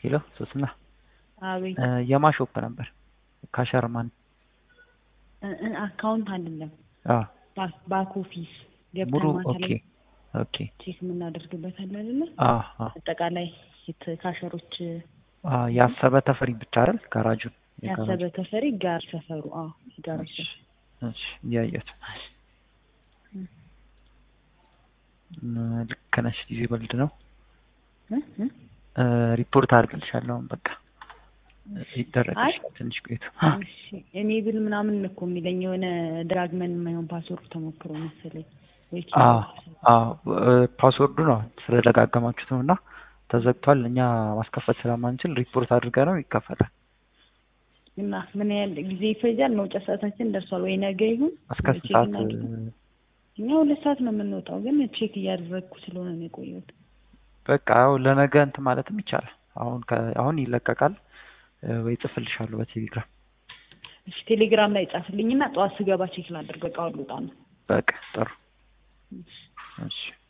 ሄሎ ሶስና አቤት የማሾፕ ነበር ካሸርማን አካውንት አይደለም ባክ ኦፊስ ሙሉ ገብተን ማታ ላይ ኦኬ ቼክ የምናደርግበት አለ አይደለ? አጠቃላይ ካሸሮች ያሰበ ተፈሪ ብቻ አይደል? ጋራጁ ያሰበ ተፈሪ ጋር ሰፈሩ ጋራጁ እሺ ያየት ልክ ነሽ። ዲዚበልድ ነው ሪፖርት አድርግልሻለሁ። በቃ ይደረግልሽ ትንሽ ቆይቶ። እሺ እኔ ብል ምናምን እኮ የሚለኝ የሆነ ድራግመን የማይሆን ፓስወርድ ተሞክሮ መሰለኝ ወይ ፓስወርዱ ነው ስለደጋገማችሁት ነውና ተዘግቷል። እኛ ማስከፈት ስለማንችል ሪፖርት አድርገ ነው ይከፈታል። እና ምን ያህል ጊዜ ይፈጃል? መውጫ ሰዓታችን ደርሷል ወይ ነገ ይሁን? እስከ ሰዓት እኛ 2 ሰዓት ነው የምንወጣው፣ ግን ቼክ እያደረግኩ ስለሆነ ነው የቆየሁት። በቃ ለነገ እንትን ማለትም ይቻላል። አሁን ይለቀቃል ወይ ጽፍልሻለሁ በቴሌግራም። እሺ ቴሌግራም ላይ ጻፍልኝና ጠዋት ስገባ ቼክ ላድርግ። በቃ ወጣ ነው። በቃ ጥሩ እሺ